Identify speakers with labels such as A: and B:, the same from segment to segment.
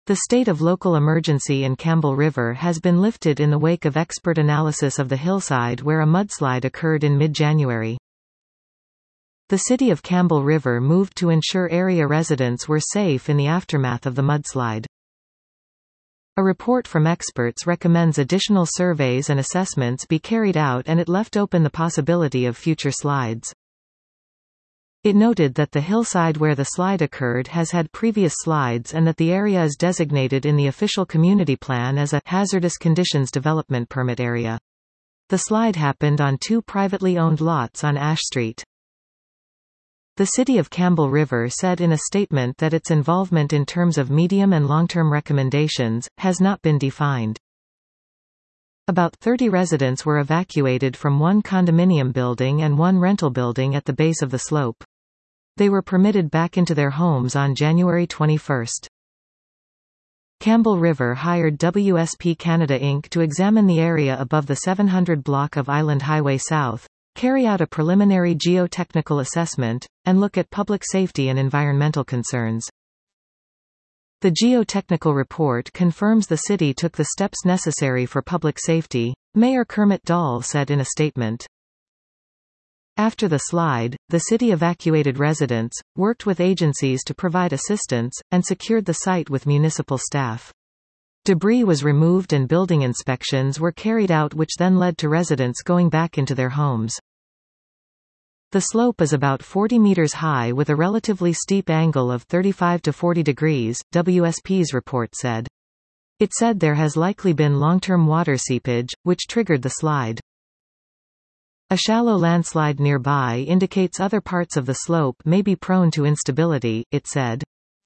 A: The state of local emergency in Campbell River has been lifted in the wake of expert analysis of the hillside where a mudslide occurred in mid-January. The city of Campbell River moved to ensure area residents were safe in the aftermath of the mudslide. A report from experts recommends additional surveys and assessments be carried out, and it left open the possibility of future slides. It noted that the hillside where the slide occurred has had previous slides and that the area is designated in the official community plan as a hazardous conditions development permit area. The slide happened on 2 privately owned lots on Ash Street. The city of Campbell River said in a statement that its involvement in terms of medium and long-term recommendations has not been defined. About 30 residents were evacuated from one condominium building and one rental building at the base of the slope. They were permitted back into their homes on January 21. Campbell River hired WSP Canada Inc. to examine the area above the 700 block of Island Highway South, carry out a preliminary geotechnical assessment, and look at public safety and environmental concerns. The geotechnical report confirms the city took the steps necessary for public safety, Mayor Kermit Dahl said in a statement. After the slide, the city evacuated residents, worked with agencies to provide assistance, and secured the site with municipal staff. Debris was removed and building inspections were carried out, which then led to residents going back into their homes. The slope is about 40 meters high with a relatively steep angle of 35 to 40 degrees, WSP's report said. It said there has likely been long-term water seepage, which triggered the slide. A shallow landslide nearby indicates other parts of the slope may be prone to instability, it said.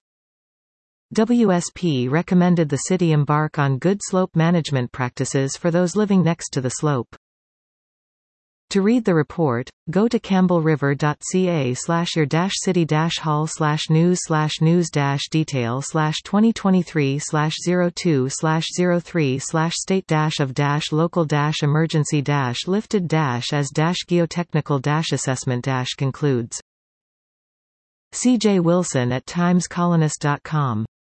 A: WSP recommended the city embark on good slope management practices for those living next to the slope. To read the report, go to campbellriver.ca/news/news-02/03/state-of-local-emergency-lifted-as-geotechnical-assessment concludes. C.J. Wilson at timescolonist.com